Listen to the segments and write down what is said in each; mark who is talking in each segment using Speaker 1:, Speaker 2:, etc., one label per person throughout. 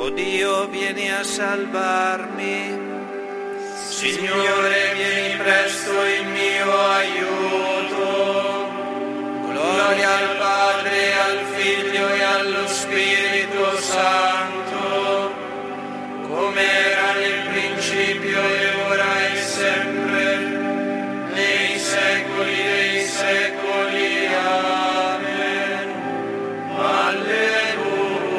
Speaker 1: O Dio, vieni a salvarmi. Signore, vieni presto in mio aiuto. Gloria al Padre, al Figlio e allo Spirito Santo, come era nel principio e ora e sempre, nei secoli dei secoli. Amen. Alleluia.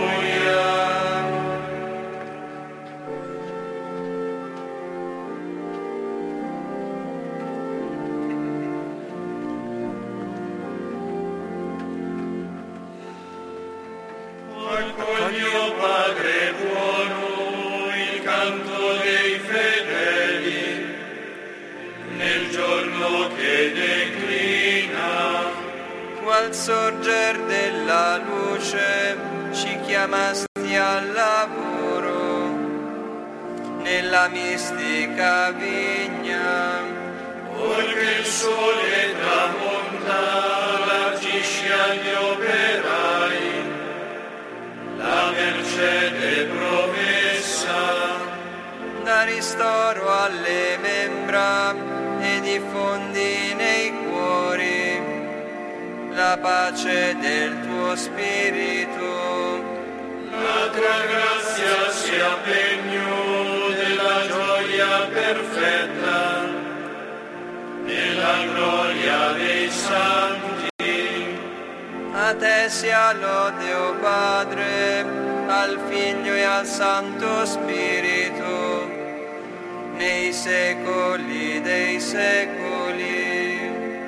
Speaker 1: Accogli, Padre buono, il canto dei fedeli, nel giorno che declina. Tu al sorger della luce ci chiamasti al lavoro, nella mistica vigna. Or che il sole tramonta, largisci agli operai la mercede promessa. Da ristoro alle membra e diffondi nei cuori la pace del tuo spirito. La tua grazia sia pegno della gioia perfetta, nella gloria dei santi. A te sia lode, o Padre, al Figlio e al Santo Spirito, nei secoli dei secoli.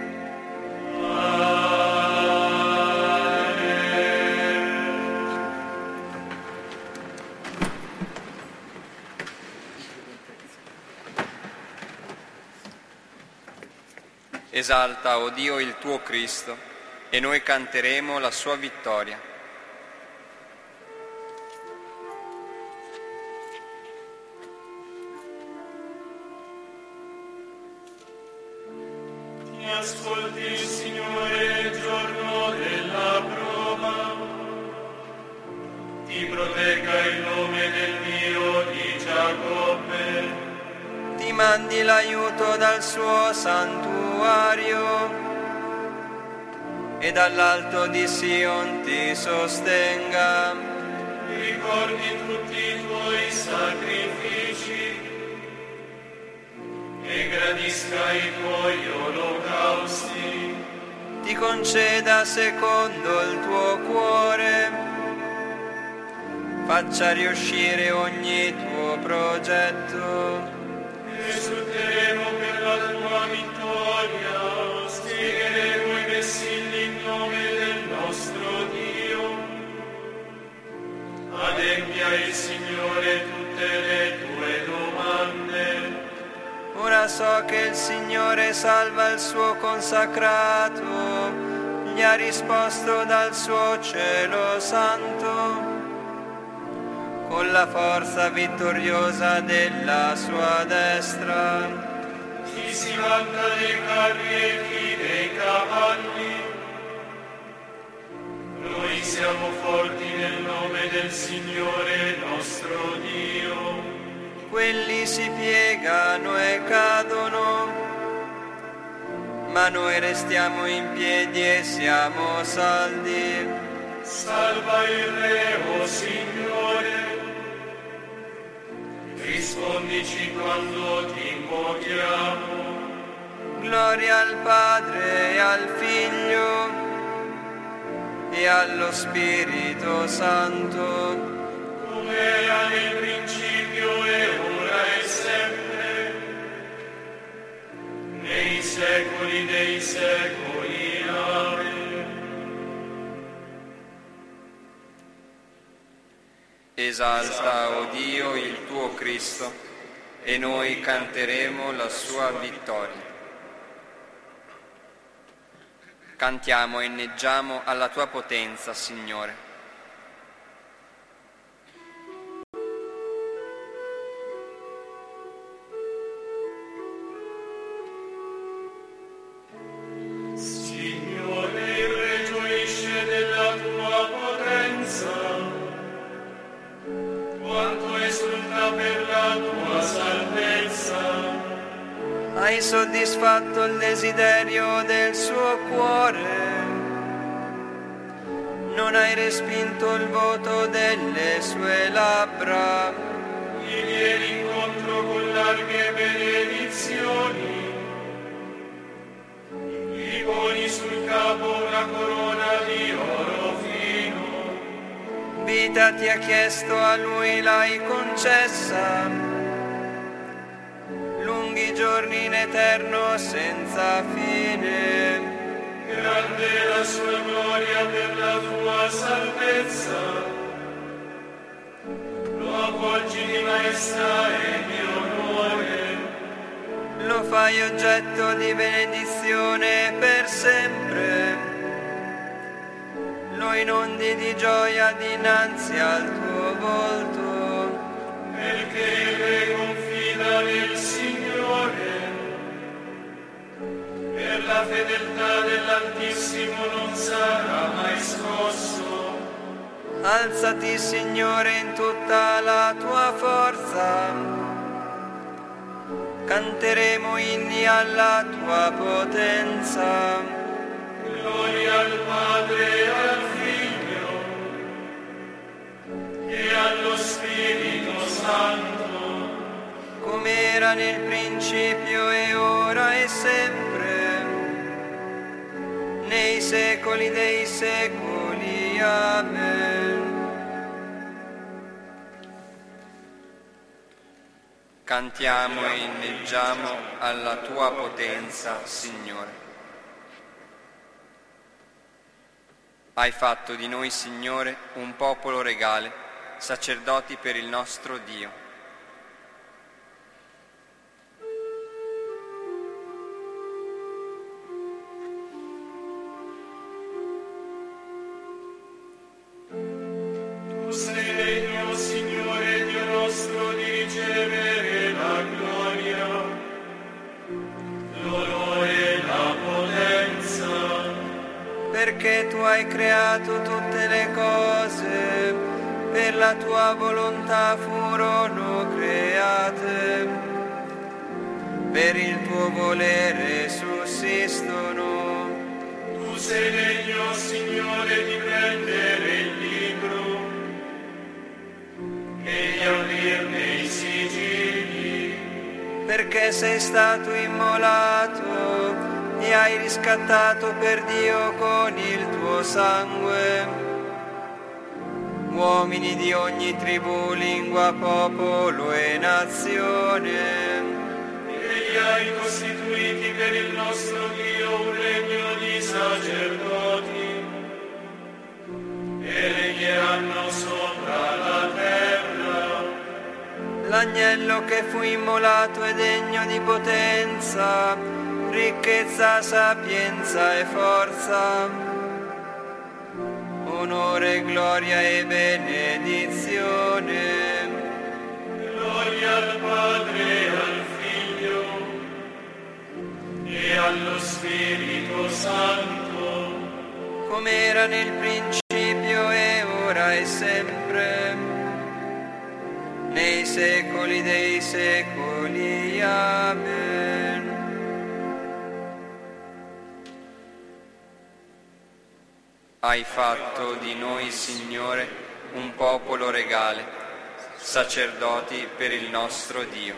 Speaker 1: Esalta, o Dio, il tuo Cristo, e noi canteremo la sua vittoria. Ti ascolti, Signore, il giorno della prova, ti protegga il nome del Dio di Giacobbe, ti mandi l'aiuto dal suo santuario, e dall'alto di Sion ti sostenga. Ricordi tutti i tuoi sacrifici e gradisca i tuoi olocausti. Ti conceda secondo il tuo cuore, faccia riuscire ogni tuo progetto. Esulteremo per la tua vittoria, spiegheremo i vessilli in nome del nostro Dio. Adempia il Signore tutte le tue domande. Ora so che il Signore salva il suo consacrato, gli ha risposto dal suo cielo santo, con la forza vittoriosa della sua destra. Chi si vanta dei carri e chi dei cavalli, noi siamo forti nel nome del Signore nostro Dio. Quelli si piegano e cadono, ma noi restiamo in piedi e siamo saldi. Salva il Re, o Signore, rispondici quando ti invochiamo. Gloria al Padre e al Figlio e allo Spirito Santo, come era nel principio e ora e sempre, nei secoli dei secoli. Amen. Esalta, o Dio, il tuo Cristo, e noi canteremo la sua vittoria. Cantiamo e inneggiamo alla tua potenza, Signore. soddisfatto il desiderio del suo cuore. Non hai respinto il voto delle sue labbra.
Speaker 2: Gli vieni incontro con larghe benedizioni. Gli poni sul capo una corona di oro fino.
Speaker 1: Vita ti ha chiesto, a lui l'hai concessa. Lunghi giorni in eterno senza fine.
Speaker 2: Grande la sua gloria per la tua salvezza, lo avvolgi di maestà e di onore,
Speaker 1: Lo fai oggetto di benedizione per sempre, lo inondi di gioia dinanzi al tuo volto.
Speaker 2: perché il Re confida nel Signore. Per la fedeltà dell'Altissimo non sarà mai scosso.
Speaker 1: Alzati, Signore, in tutta la tua forza. Canteremo inni alla tua potenza.
Speaker 2: Gloria al Padre e al Figlio e allo Spirito Santo,
Speaker 1: Come era nel principio e ora e sempre, nei secoli dei secoli. Amen. Cantiamo e inneggiamo alla tua potenza, Signore. Hai fatto di noi, Signore, un popolo regale, sacerdoti per il nostro Dio.
Speaker 2: tu sei degno, Signore Dio nostro, di ricevere la gloria, l'onore e la potenza.
Speaker 1: Perché tu hai creato tutte le cose, per la tua volontà furono create, per il tuo volere sussistono.
Speaker 2: Tu sei degno, Signore, di prendere il libro e di aprirne i sigilli,
Speaker 1: Perché sei stato immolato e hai riscattato per Dio con il tuo sangue uomini di ogni tribù, lingua, popolo e nazione.
Speaker 2: e li hai costituiti per il nostro Dio un regno di sacerdoti, e regneranno sopra la terra.
Speaker 1: L'agnello che fu immolato è degno di potenza, ricchezza, sapienza e forza, onore, gloria e benedizione.
Speaker 2: Gloria al Padre e al Figlio e allo Spirito Santo,
Speaker 1: Come era nel principio e ora e sempre, nei secoli dei secoli. Amen. Hai fatto di noi, Signore, un popolo regale, sacerdoti per il nostro Dio.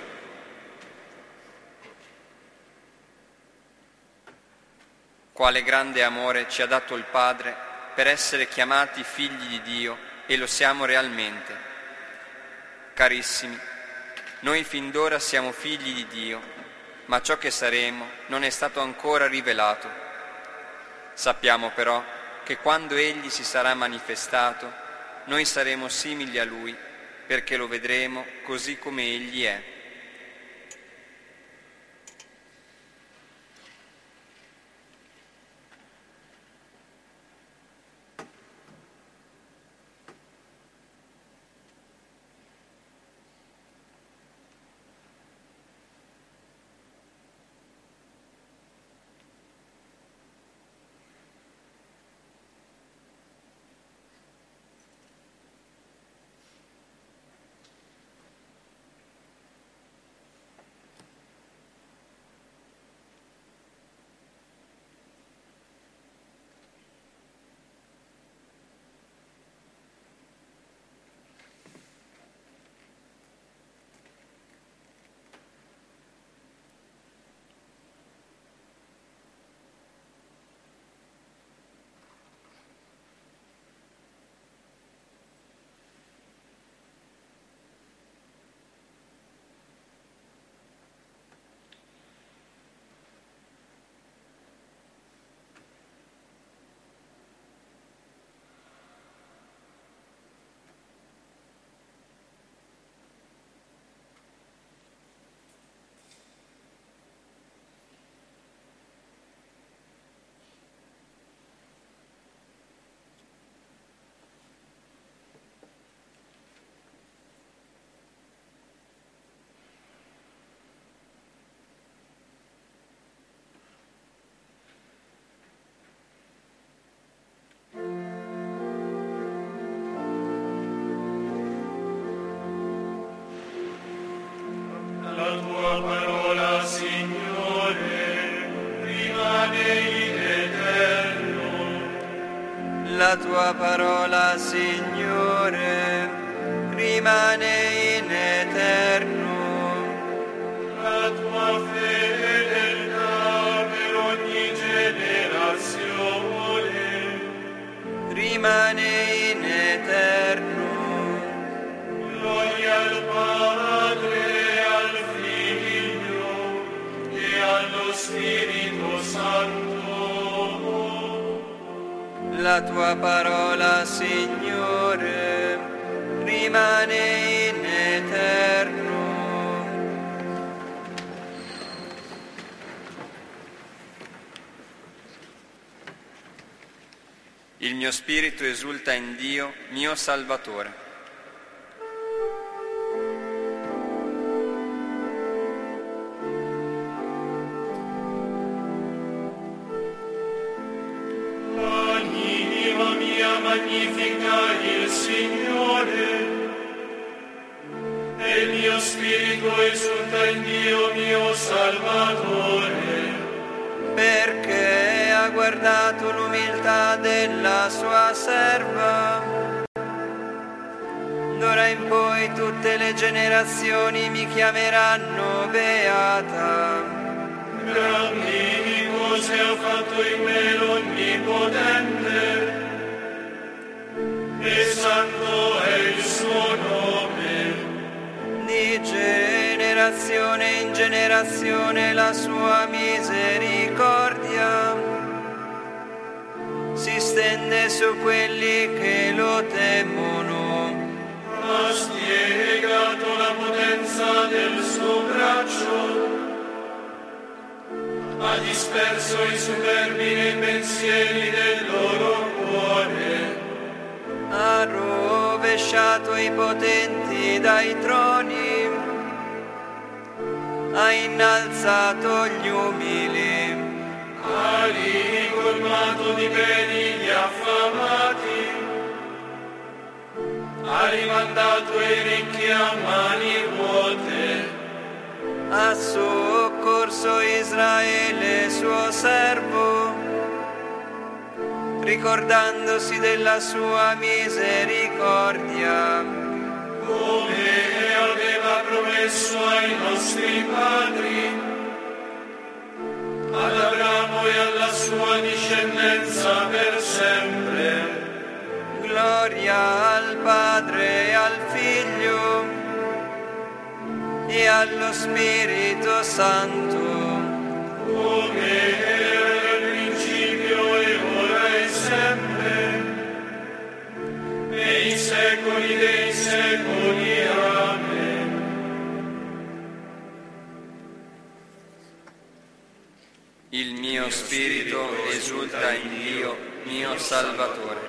Speaker 1: Quale grande amore ci ha dato il Padre per essere chiamati figli di Dio, e lo siamo realmente. Carissimi, noi fin d'ora siamo figli di Dio, ma ciò che saremo non è stato ancora rivelato. Sappiamo però che quando Egli si sarà manifestato, noi saremo simili a Lui, perché lo vedremo così come Egli è. La tua parola, Signore, rimane in eterno.
Speaker 2: La tua fedeltà per ogni generazione
Speaker 1: rimane in eterno.
Speaker 2: Gloria al Padre, al Figlio e allo Spirito Santo.
Speaker 1: La tua parola, Signore, rimane in eterno. Il mio spirito esulta in Dio, mio Salvatore.
Speaker 2: Anima mia, magnifica il Signore, e il mio spirito esulta in Dio, mio Salvatore.
Speaker 1: Perché ha guardato l'umiltà della sua serva. D'ora in poi tutte le generazioni mi chiameranno beata.
Speaker 2: Grandi cose ha fatto in me l'Onnipotente, e santo è il suo nome.
Speaker 1: Di generazione in generazione la sua misericordia si stende su quelli che lo temono.
Speaker 2: Ha spiegato la potenza del suo braccio, ha disperso i superbi nei pensieri del loro cuore.
Speaker 1: Ha rovesciato i potenti dai troni, ha innalzato gli umili,
Speaker 2: Ha ricolmato di beni gli affamati, ha rimandato i ricchi a mani vuote.
Speaker 1: ha soccorso Israele suo servo, ricordandosi della sua misericordia,
Speaker 2: Come aveva promesso ai nostri padri, ad Abramo e alla sua discendenza per sempre.
Speaker 1: gloria al Padre e al Figlio e allo Spirito Santo,
Speaker 2: Come era nel principio e ora e sempre, nei secoli dei secoli. Amen.
Speaker 1: il mio spirito esulta in Dio, mio Salvatore.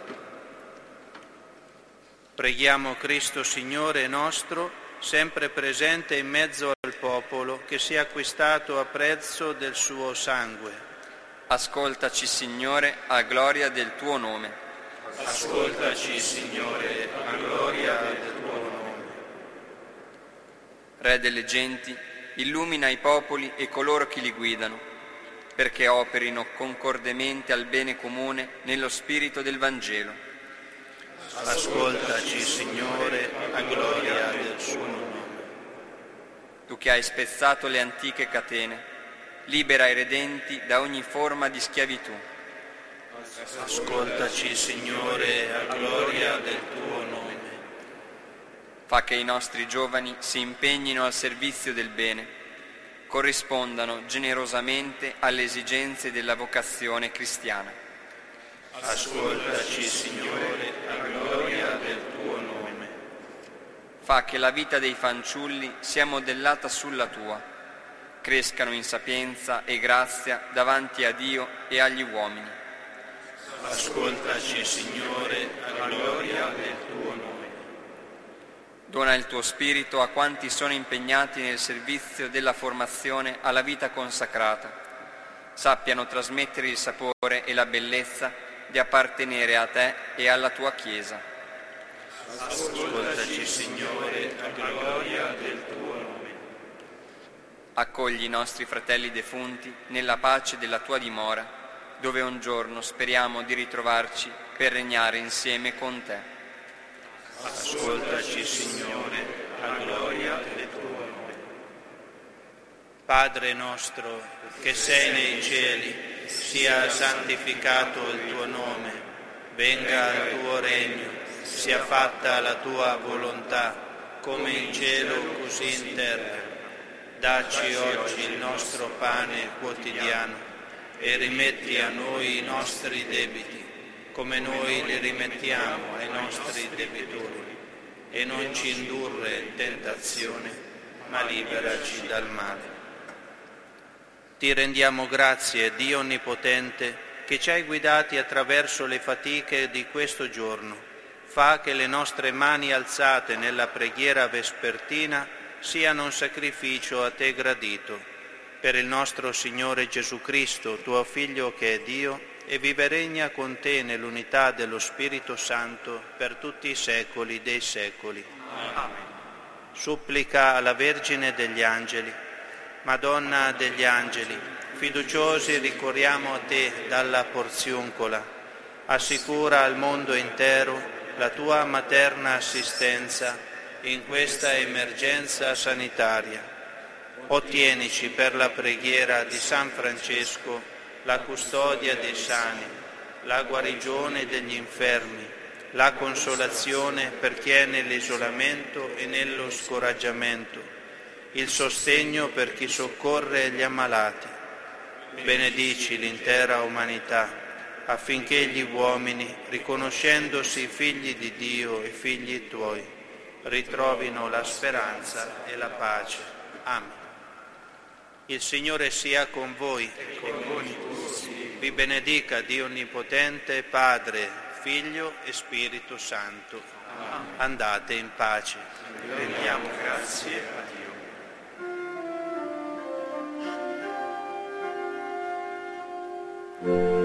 Speaker 3: Preghiamo Cristo Signore nostro, sempre presente in mezzo al popolo, che sia acquistato a prezzo del suo sangue.
Speaker 1: Ascoltaci, Signore, a gloria del tuo nome.
Speaker 2: Ascoltaci, Signore, a gloria del tuo nome.
Speaker 1: Re delle genti, illumina i popoli e coloro che li guidano, perché operino concordemente al bene comune nello spirito del Vangelo.
Speaker 3: Ascoltaci, Signore, a gloria del suo nome.
Speaker 1: Tu che hai spezzato le antiche catene, libera i redenti da ogni forma di schiavitù.
Speaker 3: Ascoltaci, Signore, a gloria del tuo nome.
Speaker 1: Fa che i nostri giovani si impegnino al servizio del bene, corrispondano generosamente alle esigenze della vocazione cristiana.
Speaker 3: Ascoltaci, Signore, a gloria del tuo nome.
Speaker 1: Fa che la vita dei fanciulli sia modellata sulla tua, crescano in sapienza e grazia davanti a Dio e agli uomini.
Speaker 3: Ascoltaci, Signore, a gloria del tuo nome.
Speaker 1: Dona il tuo spirito a quanti sono impegnati nel servizio della formazione alla vita consacrata, sappiano trasmettere il sapore e la bellezza di appartenere a te e alla tua Chiesa.
Speaker 3: Ascoltaci, Signore, a gloria del tuo nome.
Speaker 1: Accogli i nostri fratelli defunti nella pace della tua dimora, dove un giorno speriamo di ritrovarci
Speaker 4: per regnare insieme con te.
Speaker 3: Ascoltaci, Signore, la gloria del tuo nome. Padre nostro, che sei nei cieli, sia santificato il tuo nome, venga il tuo regno, sia fatta la tua volontà, come in cielo così in terra. Dacci oggi il nostro pane quotidiano e rimetti a noi i nostri debiti, come noi li rimettiamo ai nostri debitori, e non ci indurre in tentazione, ma liberaci dal male. Ti rendiamo grazie, Dio Onnipotente, che ci hai guidati attraverso le fatiche di questo giorno. Fa che le nostre mani alzate nella preghiera vespertina siano un sacrificio a te gradito. Per il nostro Signore Gesù Cristo, tuo Figlio che è Dio, e vive e regna con te nell'unità dello Spirito Santo per tutti i secoli dei secoli. Amen. Supplica alla Vergine degli Angeli. Madonna degli Angeli, fiduciosi ricorriamo a te dalla Porziuncola. Assicura al mondo intero la tua materna assistenza in questa emergenza sanitaria. Ottienici per la preghiera di San Francesco la custodia dei sani, la guarigione degli infermi, la consolazione per chi è nell'isolamento e nello scoraggiamento, il sostegno per chi soccorre gli ammalati. Benedici l'intera umanità, affinché gli uomini, riconoscendosi figli di Dio e figli tuoi, ritrovino la speranza e la pace. Amen. Il Signore sia con voi. Vi benedica Dio Onnipotente, Padre, Figlio e Spirito Santo. Andate in pace. Rendiamo grazie a Dio.